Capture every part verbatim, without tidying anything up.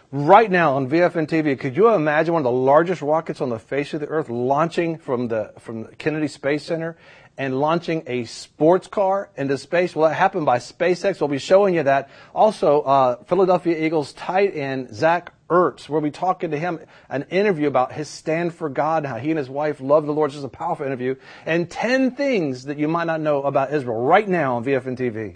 Right now on V F N T V, could you imagine one of the largest rockets on the face of the earth launching from the from the Kennedy Space Center and launching a sports car into space? Well, that happened by SpaceX. We'll be showing you that. Also, uh, Philadelphia Eagles tight end Zach Ertz, we'll be talking to him, an interview about his stand for God, how he and his wife love the Lord. This is a powerful interview. And ten things that you might not know about Israel right now on V F N T V.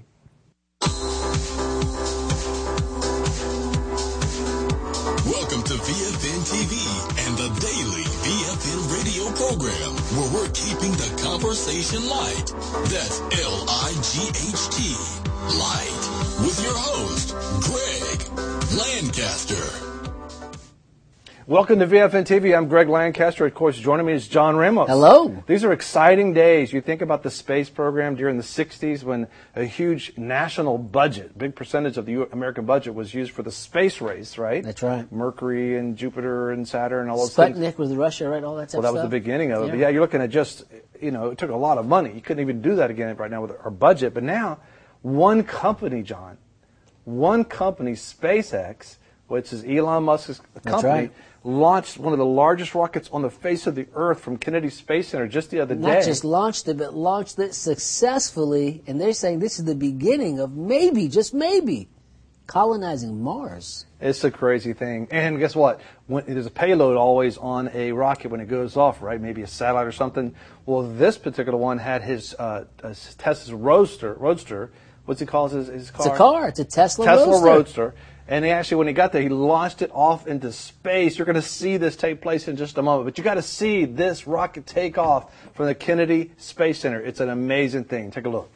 Welcome to V F N T V and the daily V F N radio program, where we're keeping the conversation light. That's L I G H T, light, with your host, Greg Lancaster. Welcome to V F N T V. I'm Greg Lancaster. Of course, joining me is John Ramos. Hello. These are exciting days. You think about the space program during the sixties when a huge national budget, big percentage of the American budget was used for the space race, right? That's right. Mercury and Jupiter and Saturn and all those Sputnik things. was Russia, right? All that stuff. Well, that was the beginning of it. Yeah. But yeah, you're looking at just, you know, it took a lot of money. You couldn't even do that again right now with our budget. But now, one company, John, one company, SpaceX, which is Elon Musk's company, right. launched one of the largest rockets on the face of the earth from Kennedy Space Center just the other day. Not just launched it, but launched it successfully. And they're saying this is the beginning of maybe, just maybe, colonizing Mars. It's a crazy thing. And guess what? When, there's a payload always on a rocket when it goes off, right? Maybe a satellite or something. Well, this particular one had his uh, uh, Tesla's Roadster. Roadster. What's he calls his, his car? It's a car. It's a Tesla, Tesla Roadster. Roadster. And he actually, when he got there, he launched it off into space. You're going to see this take place in just a moment. But you got to see this rocket take off from the Kennedy Space Center. It's an amazing thing. Take a look.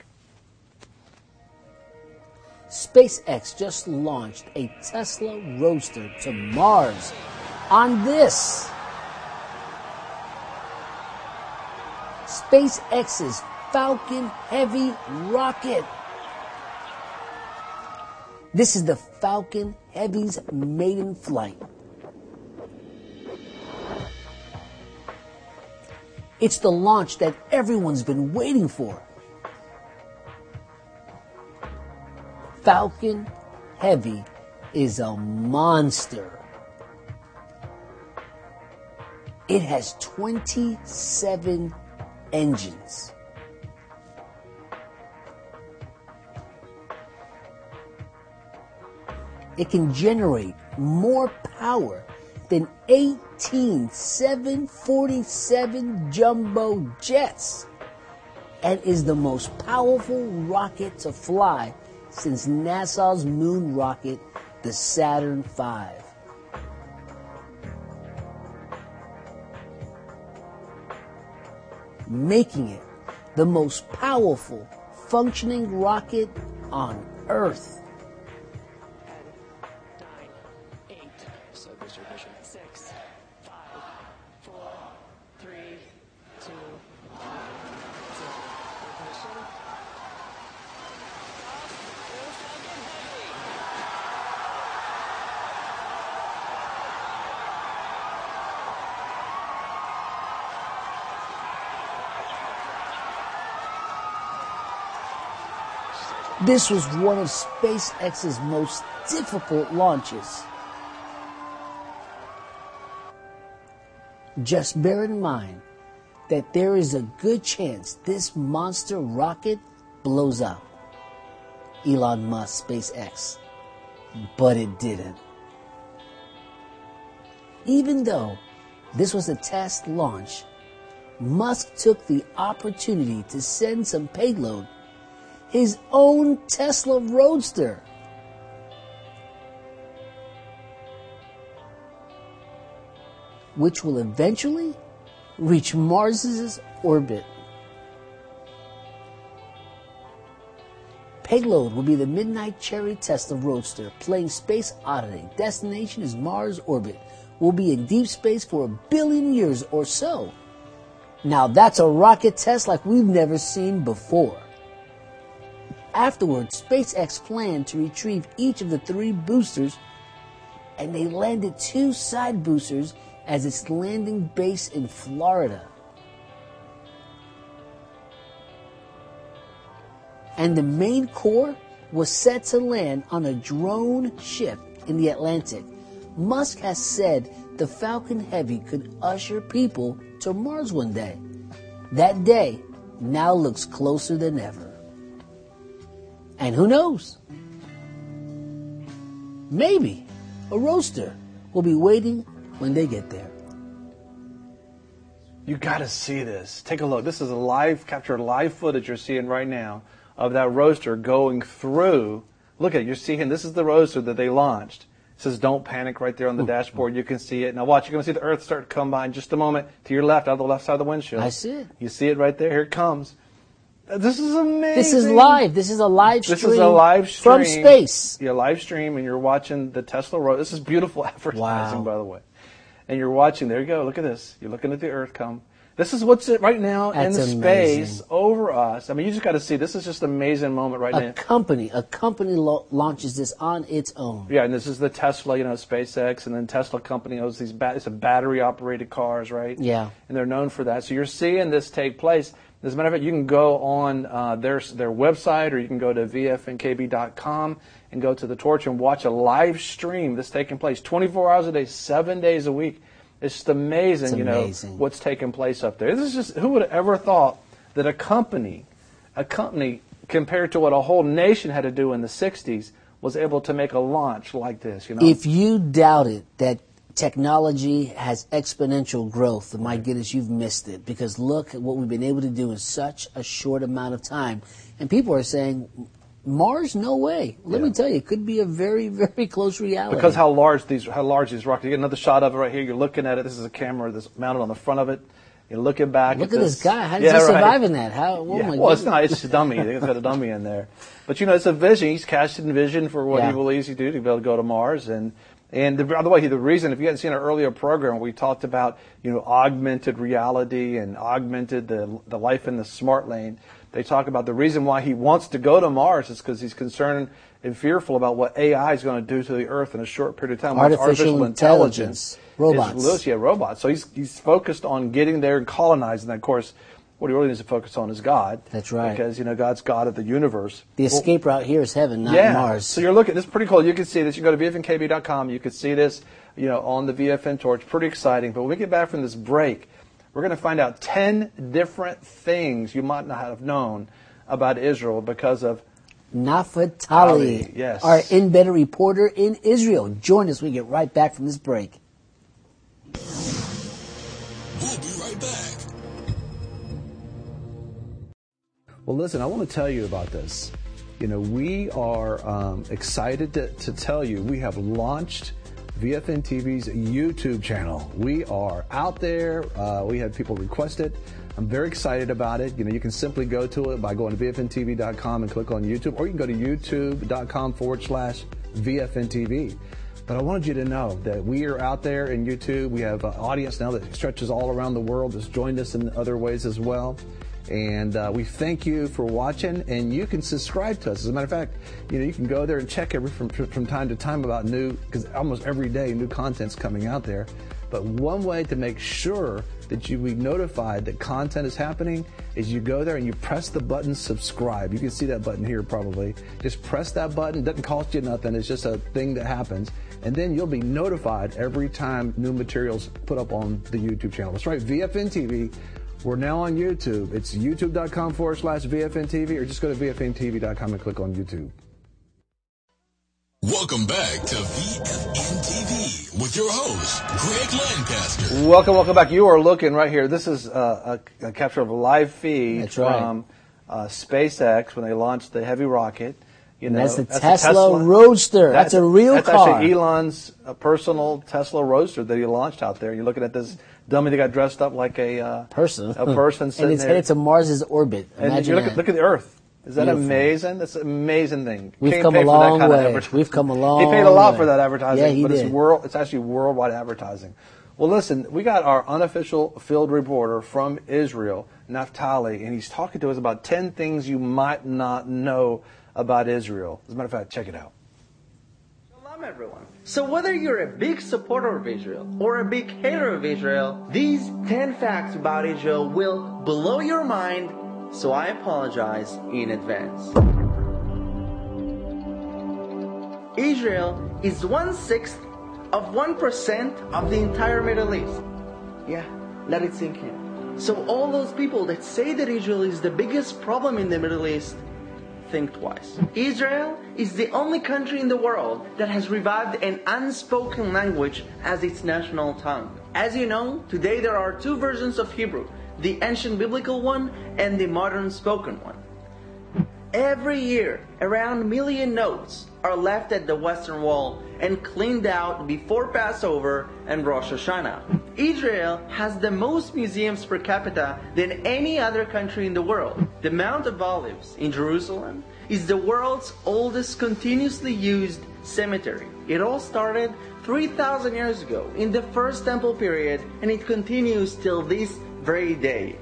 SpaceX just launched a Tesla Roadster to Mars on this. SpaceX's Falcon Heavy rocket. This is the Falcon Heavy's maiden flight. It's the launch that everyone's been waiting for. Falcon Heavy is a monster. It has twenty-seven engines. It can generate more power than eighteen seven forty-seven jumbo jets and is the most powerful rocket to fly since NASA's moon rocket, the Saturn five. Making it the most powerful functioning rocket on Earth. This was one of SpaceX's most difficult launches. Just bear in mind that there is a good chance this monster rocket blows up. Elon Musk, SpaceX. But it didn't. Even though this was a test launch, Musk took the opportunity to send some payload, his own Tesla Roadster. Which will eventually reach Mars's orbit. Payload will be the Midnight Cherry Tesla Roadster, playing Space Oddity. Destination is Mars orbit. Will be in deep space for a billion years or so. Now that's a rocket test like we've never seen before. Afterwards, SpaceX planned to retrieve each of the three boosters, and they landed two side boosters as its landing base in Florida. And the main core was set to land on a drone ship in the Atlantic, Musk has said the Falcon Heavy could usher people to Mars one day. That day now looks closer than ever. And who knows? Maybe a roadster will be waiting when they get there. You got to see this. Take a look. This is a live, captured live footage you're seeing right now of that roadster going through. Look at it. You're seeing, this is the roadster that they launched. It says, don't panic right there on the Ooh. dashboard. You can see it. Now watch, you're going to see the Earth start to come by in just a moment to your left, out of the left side of the windshield. I see it. You see it right there. Here it comes. This is amazing. This is live. This is a live stream. This is a live stream. From space. Yeah, live stream, and you're watching the Tesla road. This is beautiful advertising, wow. by the way. And you're watching, there you go, look at this. You're looking at the Earth come. This is what's it right now That's in the amazing. space over us. I mean, you just got to see. This is just an amazing moment right a now. A company, a company lo- launches this on its own. Yeah, and this is the Tesla, you know, SpaceX, and then Tesla company owns these, ba- it's a battery-operated cars, right? Yeah. And they're known for that. So you're seeing this take place. As a matter of fact, you can go on uh, their their website, or you can go to V F N K B dot com and go to the Torch and watch a live stream that's taking place twenty-four hours a day, seven days a week. It's just amazing, it's you know, amazing. what's taking place up there. This is just, who would have ever thought that a company, a company compared to what a whole nation had to do in the sixties, was able to make a launch like this, you know? If you doubted that technology has exponential growth, my goodness, you've missed it. Because look at what we've been able to do in such a short amount of time. And people are saying, Mars, no way. Let yeah. me tell you, it could be a very, very close reality. Because how large these, how large these rockets. You get another shot of it right here. You're looking at it. This is a camera that's mounted on the front of it. You're looking back. Look at, at this, this guy. How does yeah, he right. survive in that? How? Oh yeah. my well, goodness. it's not. It's a dummy. It's got a dummy in there. But you know, it's a vision. He's casting vision for what yeah. he believes he do to be able to go to Mars. And and the, by the way, the reason, if you hadn't seen our earlier program, we talked about you know augmented reality and augmented the the life in the smart lane. They talk about the reason why he wants to go to Mars is because he's concerned and fearful about what A I is going to do to the Earth in a short period of time. Artificial, artificial intelligence, intelligence. robots. Is, yeah, robots. So he's he's focused on getting there and colonizing that. Of course, what he really needs to focus on is God. That's right. Because, you know, God's God of the universe. The escape well, route here is heaven, not yeah. Mars. So you're looking, this is pretty cool. You can see this. You go to V F N K B dot com. You can see this, you know, on the V F N Torch. Pretty exciting. But when we get back from this break, we're going to find out ten different things you might not have known about Israel because of Naftali, Ali, yes. our embedded reporter in Israel. Join us when we get right back from this break. We'll be right back. Well, listen, I want to tell you about this. You know, we are um, excited to, to tell you we have launched V F N T V's YouTube channel. We are out there. Uh, we had people request it. I'm very excited about it. You know, you can simply go to it by going to V F N T V dot com and click on YouTube, or you can go to youtube.com forward slash VFNTV. But I wanted you to know that we are out there in YouTube. We have an audience now that stretches all around the world, that's joined us in other ways as well. And uh, we thank you for watching, and you can subscribe to us. As a matter of fact, you know, you can go there and check every from, from time to time about new, because almost every day new content's coming out there. But one way to make sure that you be notified that content is happening is you go there and you press the button subscribe. You can see that button here probably. Just press that button. It doesn't cost you nothing. It's just a thing that happens. And then you'll be notified every time new materials put up on the YouTube channel. That's right, V F N T V. We're now on YouTube. It's youtube.com forward slash VFNTV, or just go to V F N T V dot com and click on YouTube. Welcome back to V F N T V with your host, Greg Lancaster. Welcome, welcome back. You are looking right here. This is uh, a, a capture of a live feed that's right. from uh, SpaceX when they launched the Heavy rocket. You know, and that's the that's Tesla, Tesla Roadster. That's, that's a real that's car. That's actually Elon's uh, personal Tesla Roadster that he launched out there. You're looking at this dummy that got dressed up like a uh, person, a person sitting and it's there. headed to Mars's orbit. And Imagine you look that. at, look at the Earth. Is that Beautiful. Amazing? That's an amazing thing. We've Can't come pay a long for that kind way. Of We've come a long He paid a lot way. for that advertising, yeah, he but did. it's world. It's actually worldwide advertising. Well, listen, we got our unofficial field reporter from Israel, Naftali, and he's talking to us about ten things you might not know about Israel. As a matter of fact, check it out. Shalom, everyone. So whether you're a big supporter of Israel or a big hater of Israel, these ten facts about Israel will blow your mind, so I apologize in advance. Israel is one-sixth of one percent of the entire Middle East. Yeah, let it sink in. So all those people that say that Israel is the biggest problem in the Middle East, think twice. Israel is the only country in the world that has revived an unspoken language as its national tongue. As you know, today there are two versions of Hebrew, the ancient biblical one and the modern spoken one. Every year, around a million notes are left at the Western Wall and cleaned out before Passover and Rosh Hashanah. Israel has the most museums per capita than any other country in the world. The Mount of Olives in Jerusalem is the world's oldest continuously used cemetery. It all started three thousand years ago in the first temple period, and it continues till this very day.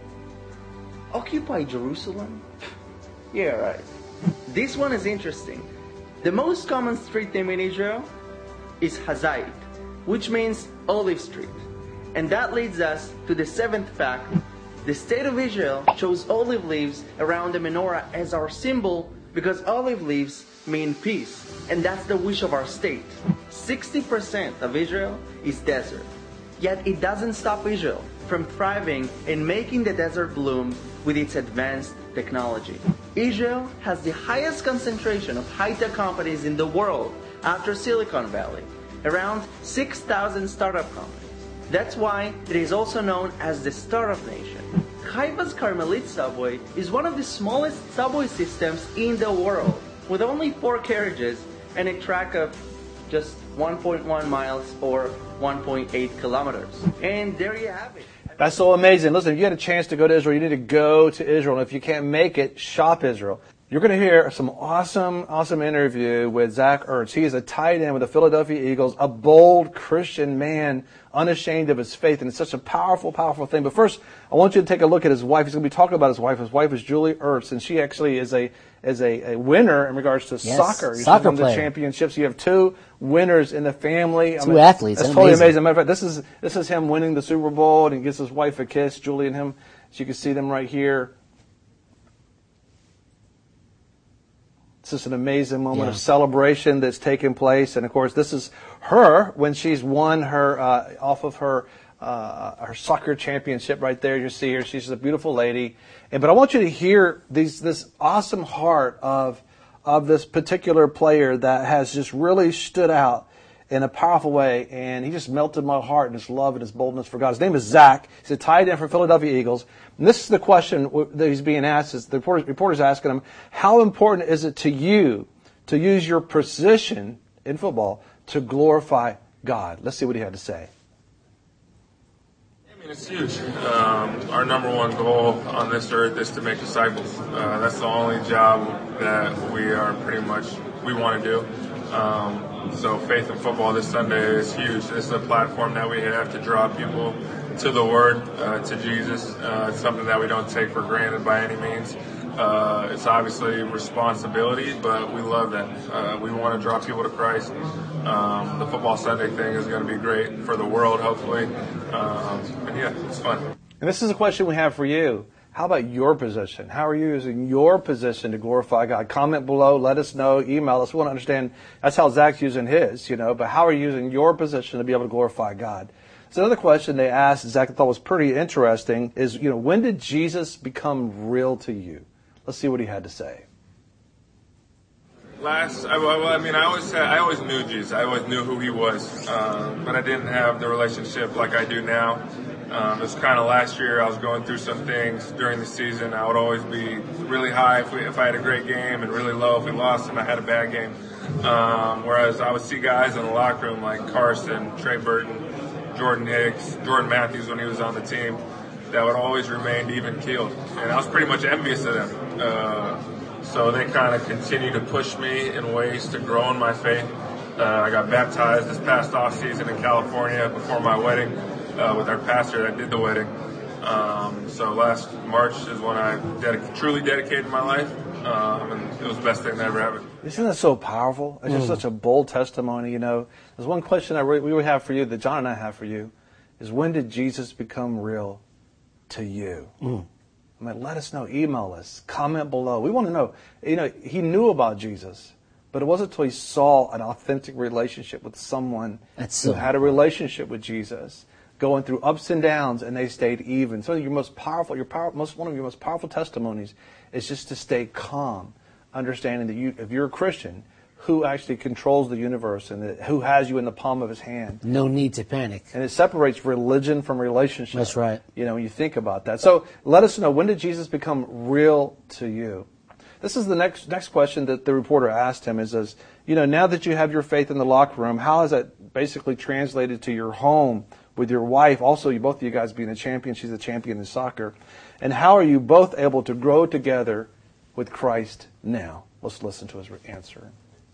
Occupy Jerusalem? Yeah, right. This one is interesting. The most common street name in Israel is Hazait, which means olive street. And that leads us to the seventh fact. The state of Israel chose olive leaves around the menorah as our symbol because olive leaves mean peace. And that's the wish of our state. sixty percent of Israel is desert. Yet it doesn't stop Israel from thriving and making the desert bloom with its advanced technology. Israel has the highest concentration of high-tech companies in the world after Silicon Valley, around six thousand startup companies. That's why it is also known as the Startup Nation. Haifa's Carmelit subway is one of the smallest subway systems in the world, with only four carriages and a track of just one point one miles or one point eight kilometers. And there you have it. That's so amazing. Listen, if you had a chance to go to Israel, you need to go to Israel. And if you can't make it, shop Israel. You're going to hear some awesome, awesome interview with Zach Ertz. He is a tight end with the Philadelphia Eagles, a bold Christian man, unashamed of his faith. And it's such a powerful, powerful thing. But first, I want you to take a look at his wife. He's going to be talking about his wife. His wife is Julie Ertz, and she actually is a is a, a winner in regards to yes, soccer. She's soccer won the player. championships. You have two winners in the family. Two I mean, athletes. That's Amazing. totally amazing. Matter of fact, this is this is him winning the Super Bowl, and he gives his wife a kiss. Julie and him. So you can see them right here. It's just an amazing moment yeah. of celebration that's taking place. And, of course, this is her when she's won her uh, off of her uh, her soccer championship right there. You see her. She's a beautiful lady. And, but I want you to hear these this awesome heart of of this particular player that has just really stood out in a powerful way, and he just melted my heart in his love and his boldness for God. His name is Zach. He's a tight end for Philadelphia Eagles. And this is the question that he's being asked. Is the reporter, reporter's asking him, how important is it to you to use your position in football to glorify God? Let's see what he had to say. I mean, it's huge. Um, our number one goal on this earth is to make disciples. Uh, that's the only job that we are pretty much, we want to do. Um, So Faith in Football this Sunday is huge. It's a platform that we have to draw people to the Word, uh, to Jesus. Uh, it's something that we don't take for granted by any means. Uh, it's obviously a responsibility, but we love that. Uh, we want to draw people to Christ. Um, the Football Sunday thing is going to be great for the world, hopefully. Um, and yeah, it's fun. And this is a question we have for you. How about your position? How are you using your position to glorify God? Comment below. Let us know. Email us. We want to understand. That's how Zach's using his, you know. But how are you using your position to be able to glorify God? So another question they asked, Zach, I thought was pretty interesting, is, you know, when did Jesus become real to you? Let's see what he had to say. Last, I, well, I mean, I always had, I always knew Jesus. I always knew who he was, um, but I didn't have the relationship like I do now. Um, it was kind of last year. I was going through some things during the season. I would always be really high if, we, if I had a great game, and really low if we lost and I had a bad game. Um, whereas I would see guys in the locker room like Carson, Trey Burton, Jordan Hicks, Jordan Matthews when he was on the team, that would always remain even keeled, and I was pretty much envious of them. Uh, so they kind of continue to push me in ways to grow in my faith. Uh, I got baptized this past off season in California before my wedding. Uh, with our pastor that did the wedding. Um, so last March is when I dedic- truly dedicated my life, um, and it was the best thing that ever happened. Isn't that so powerful? It's just mm. such a bold testimony, you know. There's one question I re- we would have for you, that John and I have for you, is when did Jesus become real to you? Mm. I mean, let us know. Email us. Comment below. We want to know. You know, he knew about Jesus, But it wasn't until he saw an authentic relationship with someone That's who so had a relationship with Jesus, going through ups and downs, and they stayed even. So your most powerful, your power, most one of your most powerful testimonies is just to stay calm, understanding that you, if you're a Christian, who actually controls the universe and that, who has you in the palm of his hand. No need to panic. And it separates religion from relationship. That's right. You know, when you think about that. So let us know, when did Jesus become real to you? This is the next next question that the reporter asked him is, is, you know, now that you have your faith in the locker room, how has that basically translated to your home with your wife? Also, you both of you guys being a champion. She's a champion in soccer. And how are you both able to grow together with Christ now? Let's listen to his answer.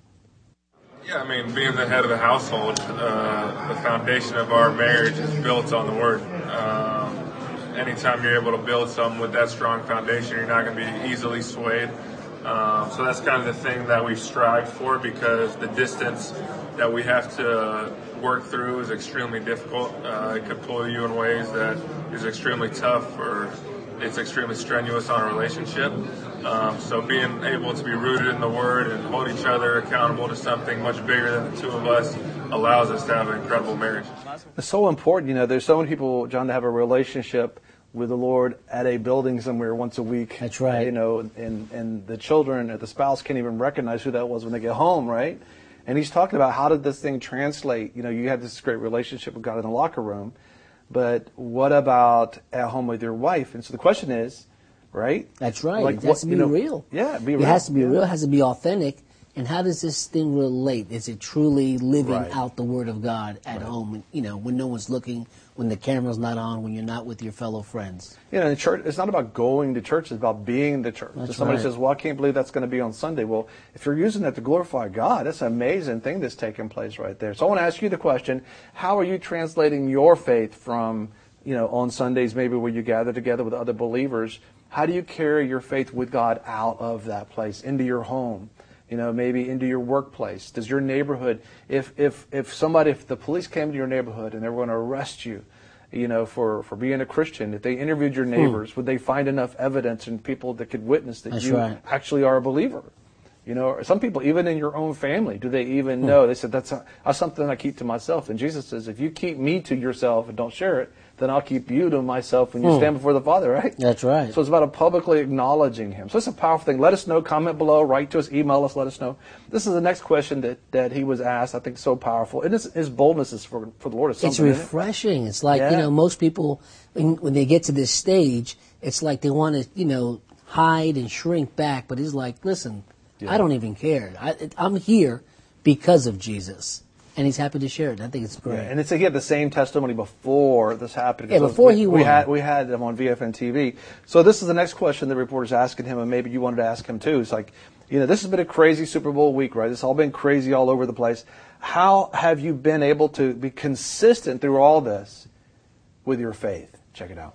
Yeah, I mean, being the head of the household, uh, the foundation of our marriage is built on the Word. Um, anytime you're able to build something with that strong foundation, you're not going to be easily swayed. Um, so that's kind of the thing that we strive for, because the distance that we have to work through is extremely difficult. Uh, it could pull you in ways that is extremely tough, or it's extremely strenuous on a relationship. Um, so being able to be rooted in the Word and hold each other accountable to something much bigger than the two of us allows us to have an incredible marriage. It's so important. You know, there's so many people, John, to have a relationship with the Lord at a building somewhere once a week. That's right. You know, and, and the children, the spouse can't even recognize who that was when they get home, right? And he's talking about, how did this thing translate? You know, you have this great relationship with God in the locker room, but what about at home with your wife? And so the question is, right? That's right. Like, it has what, to be you know, real. Yeah, be real. It has to be yeah. real. It has to be authentic. And how does this thing relate? Is it truly living Right. out the Word of God at Right. home? You know, when no one's looking, when the camera's not on, when you're not with your fellow friends. You know, in church, it's not about going to church, it's about being the church. That's If somebody right. says, well, I can't believe that's going to be on Sunday. Well, if you're using that to glorify God, that's an amazing thing that's taking place right there. So I want to ask you the question, how are you translating your faith from, you know, on Sundays, maybe where you gather together with other believers? How do you carry your faith with God out of that place, into your home? You know, maybe into your workplace. Does your neighborhood, if if if somebody, if the police came to your neighborhood and they were going to arrest you, you know, for, for being a Christian, if they interviewed your neighbors, would they find enough evidence and people that could witness that That's you right. actually are a believer? You know, some people, even in your own family, do they even know? They said, that's, a, that's something I keep to myself. And Jesus says, if you keep me to yourself and don't share it, then I'll keep you to myself when you stand before the Father, right? That's right. So it's about publicly acknowledging Him. So it's a powerful thing. Let us know. Comment below. Write to us. Email us. Let us know. This is the next question that, that he was asked. I think so powerful. And his, his boldness is for, for the Lord. Is something, It's isn't it? refreshing. It's like, Yeah. you know, most people, when, when they get to this stage, it's like they want to, you know, hide and shrink back. But he's like, listen, Yeah. I don't even care. I, I'm here because of Jesus. And he's happy to share it. I think it's great. Yeah, and it's, he had the same testimony before this happened. Yeah, before we, he we won. had we had him on V F N T V. So this is the next question the reporter's asking him, and maybe you wanted to ask him too. It's like, you know, this has been a crazy Super Bowl week, right? It's all been crazy all over the place. How have you been able to be consistent through all this with your faith? Check it out.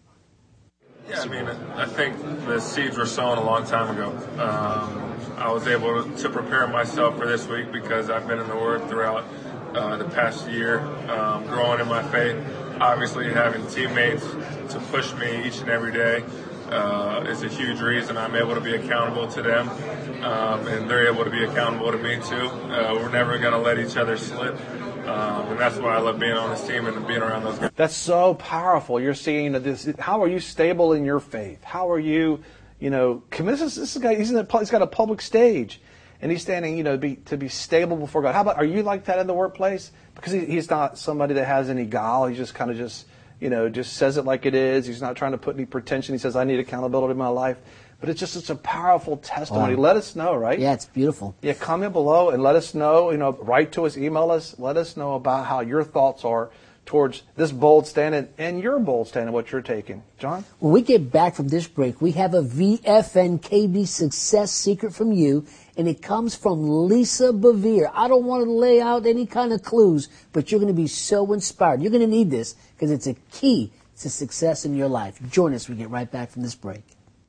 Yeah, I mean, I think the seeds were sown a long time ago. Um, I was able to prepare myself for this week because I've been in the Word throughout uh, the past year, um, growing in my faith. Obviously, having teammates to push me each and every day uh, is a huge reason I'm able to be accountable to them, um, and they're able to be accountable to me too. Uh, we're never going to let each other slip. Um, and that's why I love being on this team and being around those guys. That's so powerful. You're seeing this. How are you stable in your faith? How are you, you know, committed? This, this guy, he's in a, he's got a public stage, and he's standing, you know, to be, to be stable before God. How about, are you like that in the workplace? Because he, he's not somebody that has any guile. He just kind of just, you know, just says it like it is. He's not trying to put any pretension. He says, I need accountability in my life. But it's just such a powerful testimony. Wow. Let us know, right? Yeah, it's beautiful. Yeah, comment below and let us know, you know, write to us, email us, let us know about how your thoughts are towards this bold stand and, and your bold stand and what you're taking. John? When we get back from this break, we have a V F N K B success secret from you, and it comes from Lisa Bevere. I don't want to lay out any kind of clues, but you're going to be so inspired. You're going to need this because it's a key to success in your life. Join us when we get right back from this break.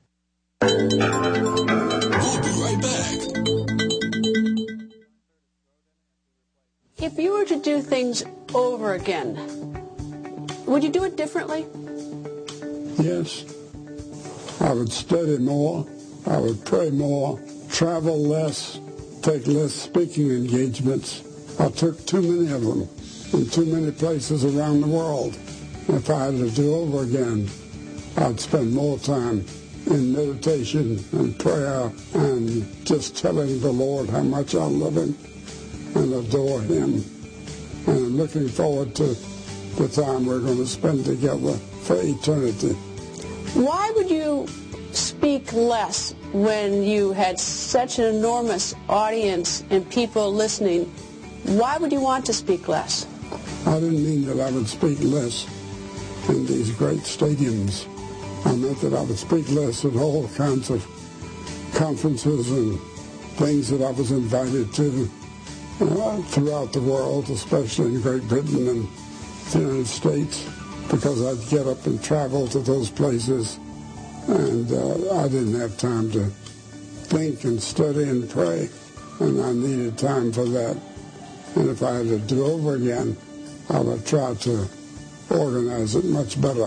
We'll be right back. If you were to do things over again, would you do it differently? Yes. I would study more. I would pray more, travel less, take less speaking engagements. I took too many of them in too many places around the world. If I had to do over again, I'd spend more time in meditation and prayer and just telling the Lord how much I love him and adore him. And I'm looking forward to the time we're going to spend together for eternity. Why would you speak less when you had such an enormous audience and people listening? Why would you want to speak less? I didn't mean that I would speak less in these great stadiums. I meant that I would speak less at all kinds of conferences and things that I was invited to uh, throughout the world, especially in Great Britain and the United States, because I'd get up and travel to those places, and uh, I didn't have time to think and study and pray, and I needed time for that. And if I had to do over again, I would try to organize it much better.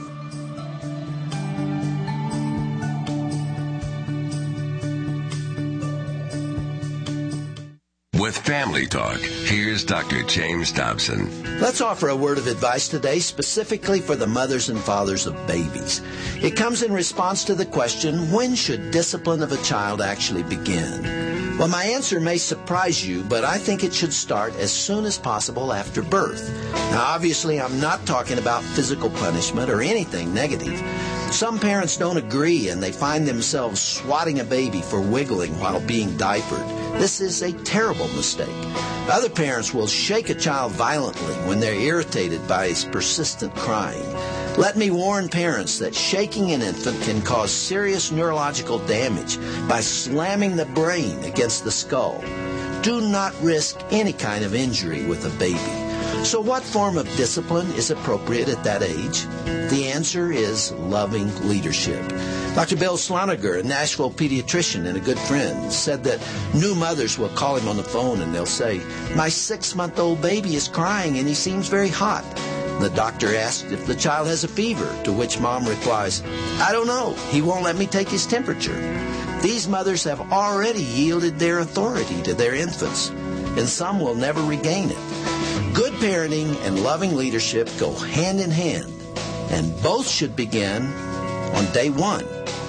With Family Talk, here's Doctor James Dobson. Let's offer a word of advice today specifically for the mothers and fathers of babies. It comes in response to the question, when should discipline of a child actually begin? Well, my answer may surprise you, but I think it should start as soon as possible after birth. Now, obviously, I'm not talking about physical punishment or anything negative. Some parents don't agree and they find themselves swatting a baby for wiggling while being diapered. This is a terrible mistake. Other parents will shake a child violently when they're irritated by his persistent crying. Let me warn parents that shaking an infant can cause serious neurological damage by slamming the brain against the skull. Do not risk any kind of injury with a baby. So what form of discipline is appropriate at that age? The answer is loving leadership. Doctor Bill Sloniger, a Nashville pediatrician and a good friend, said that new mothers will call him on the phone and they'll say, "My six-month-old baby is crying and he seems very hot." The doctor asked if the child has a fever, to which mom replies, "I don't know. He won't let me take his temperature." These mothers have already yielded their authority to their infants, and some will never regain it. Good parenting and loving leadership go hand in hand, and both should begin on day one.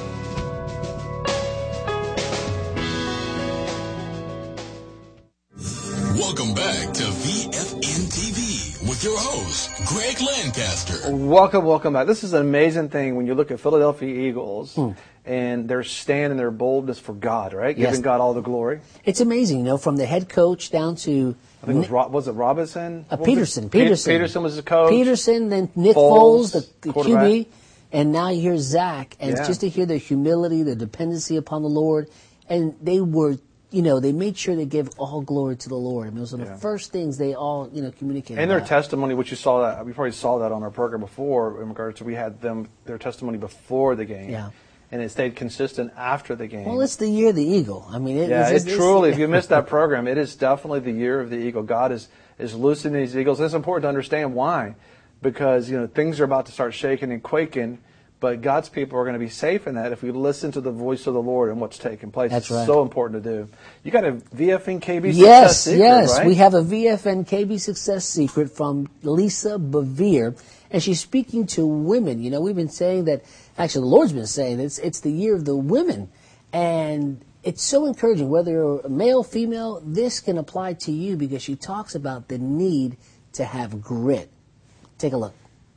Welcome back to V F N T V with your host, Greg Lancaster. Welcome, welcome back. This is an amazing thing when you look at Philadelphia Eagles hmm. and their stand and their boldness for God, right? Yes. Giving God all the glory. It's amazing, you know, from the head coach down to... I think it was, was it Robinson? Uh, Peterson. Was Peterson. Peterson was the coach. Peterson, then Nick Foles, Foles the, the Q B, and now you hear Zach. And yeah. just to hear their humility, their dependency upon the Lord, and they were, you know, they made sure they gave all glory to the Lord. I mean, those are the yeah. first things they all, you know, communicated. And their about. testimony, which you saw that, we probably saw that on our program before in regards to we had them, their testimony before the game. Yeah. And it stayed consistent after the game. Well, it's the year of the Eagle. I mean, it, yeah, it's, it it's, truly, it's, if you missed that program, it is definitely the year of the Eagle. God is, is loosing these eagles. And it's important to understand why. Because, you know, things are about to start shaking and quaking, but God's people are going to be safe in that if we listen to the voice of the Lord and what's taking place. That's it's right. so important to do. You got a V F N K B yes, success secret, yes. right? We have a V F N K B success secret from Lisa Bevere. And she's speaking to women. You know, we've been saying that, actually the Lord's been saying it's it's the year of the women. And it's so encouraging, whether you're male, female, this can apply to you because she talks about the need to have grit. Take a look.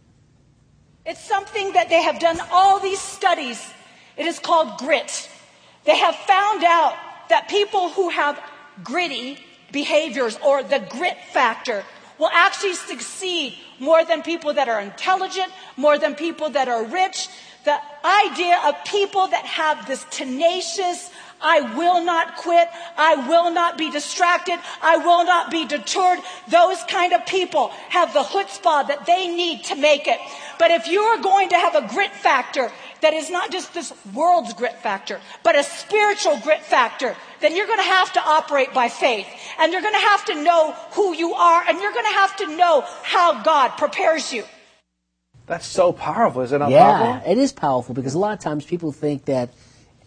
It's something that they have done all these studies. It is called grit. They have found out that people who have gritty behaviors or the grit factor will actually succeed more than people that are intelligent, more than people that are rich. The idea of people that have this tenacious, I will not quit, I will not be distracted, I will not be deterred. Those kind of people have the chutzpah that they need to make it. But if you are going to have a grit factor that is not just this world's grit factor, but a spiritual grit factor, then you're going to have to operate by faith. And you're going to have to know who you are, and you're going to have to know how God prepares you. That's so powerful. Is it not yeah, powerful? It is powerful because a lot of times people think that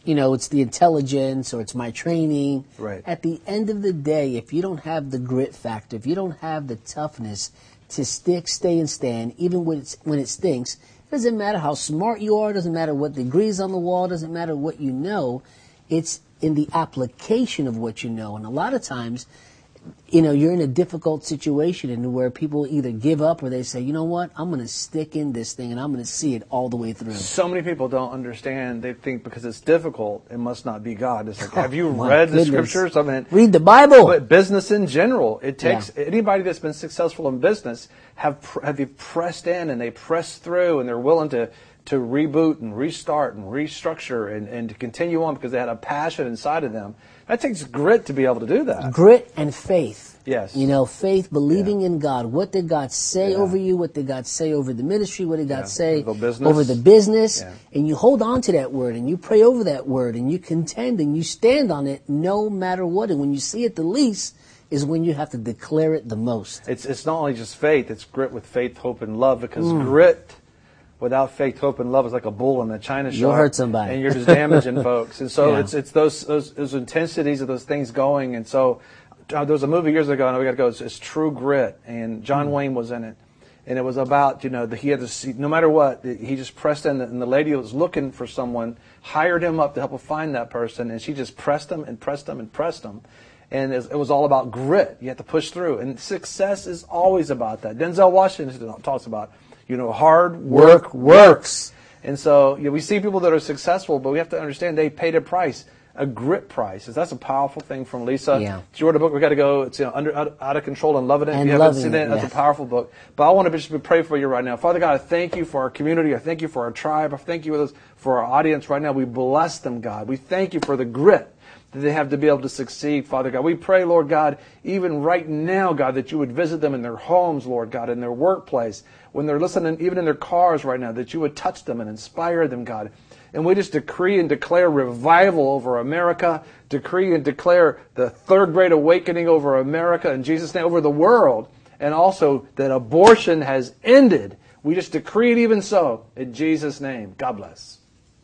you know, it's the intelligence or it's my training. Right. At the end of the day, if you don't have the grit factor, if you don't have the toughness to stick, stay, and stand, even when it's, when it stinks, it doesn't matter how smart you are, doesn't matter what degrees on the wall, doesn't matter what you know, it's in the application of what you know. And a lot of times, you know, you're in a difficult situation and where people either give up or they say, you know what, I'm going to stick in this thing and I'm going to see it all the way through. So many people don't understand. They think because it's difficult, it must not be God. It's like, have you Oh, read goodness. the scriptures? I mean, read the Bible. But business in general, it takes Yeah. anybody that's been successful in business have have you pressed in and they press through and they're willing to to reboot and restart and restructure and, and to continue on because they had a passion inside of them. That takes grit to be able to do that. Grit and faith. Yes. You know, faith, believing in God. What did God say Yeah. over you? What did God say over the ministry? What did God Yeah. say The business. over the business? Yeah. And you hold on to that word and you pray over that word and you contend and you stand on it no matter what. And when you see it the least is when you have to declare it the most. It's it's not only just faith, it's grit with faith, hope, and love because Mm. grit without faith, hope, and love is like a bull in a china shop. You'll hurt somebody. And you're just damaging folks. And so Yeah. it's it's those, those those intensities of those things going. And so uh, there was a movie years ago, and we got to go, it's, it's True Grit, and John Mm. Wayne was in it. And it was about, you know, the, he had to see, no matter what, he just pressed in, and the lady that was looking for someone hired him up to help him find that person, and she just pressed him and pressed him and pressed him. And it was all about grit. You have to push through. And success is always about that. Denzel Washington talks about, you know, hard work, Work works. And so you know, we see people that are successful, but we have to understand they paid a price, a grit price. That's a powerful thing from Lisa. Yeah. She wrote a book, We Got to Go. It's, you know, under, out, out of Control and Loving It. And if you haven't Loving seen It, it, that's yeah. a powerful book. But I want to just pray for you right now. Father God, I thank you for our community. I thank you for our tribe. I thank you for our audience right now. We bless them, God. We thank you for the grit that they have to be able to succeed, Father God. We pray, Lord God, even right now, God, that you would visit them in their homes, Lord God, in their workplace, when they're listening, even in their cars right now, that you would touch them and inspire them, God. And we just decree and declare revival over America, decree and declare the third great awakening over America, in Jesus' name, over the world, and also that abortion has ended. We just decree it even so, in Jesus' name. God bless.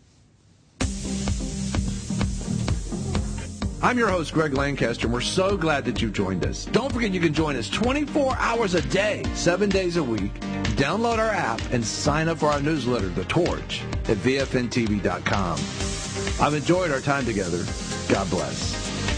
I'm your host, Greg Lancaster, and we're so glad that you've joined us. Don't forget you can join us twenty-four hours a day, seven days a week. Download our app and sign up for our newsletter, The Torch, at V F N T V dot com. I've enjoyed our time together. God bless.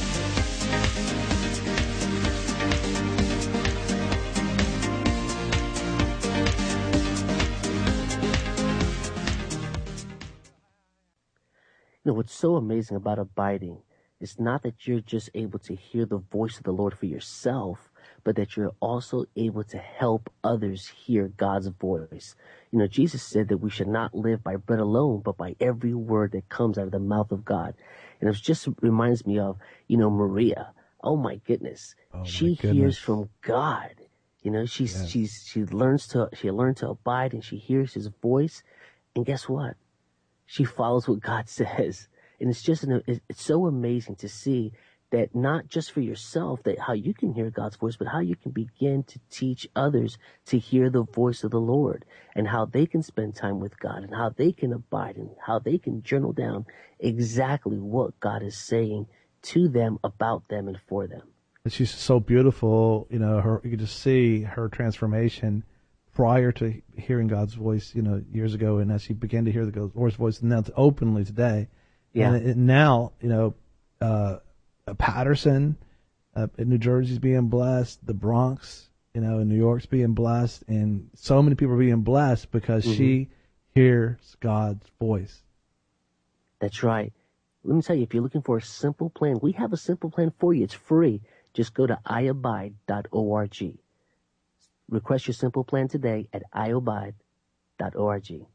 You know, what's so amazing about abiding is not that you're just able to hear the voice of the Lord for yourself, but that you're also able to help others hear God's voice. You know, Jesus said that we should not live by bread alone, but by every word that comes out of the mouth of God. And it just reminds me of, you know, Maria. Oh my goodness. Oh, my she goodness. hears from God. You know, she's, Yes. she's, she learns to, she learned to abide and she hears his voice. And guess what? She follows what God says. And it's just, an, it's so amazing to see that not just for yourself, that how you can hear God's voice, but how you can begin to teach others to hear the voice of the Lord and how they can spend time with God and how they can abide and how they can journal down exactly what God is saying to them, about them, and for them. And she's so beautiful, you know, her, you could just see her transformation prior to hearing God's voice, you know, years ago. And as she began to hear the Lord's voice now to openly today. Yeah. And it, now, you know, uh, Patterson, uh, in New Jersey's being blessed, the Bronx, you know, in New York's being blessed, and so many people are being blessed because Mm-hmm. she hears God's voice. That's right. Let me tell you, if you're looking for a simple plan, we have a simple plan for you. It's free. Just go to i abide dot org. Request your simple plan today at i abide dot org.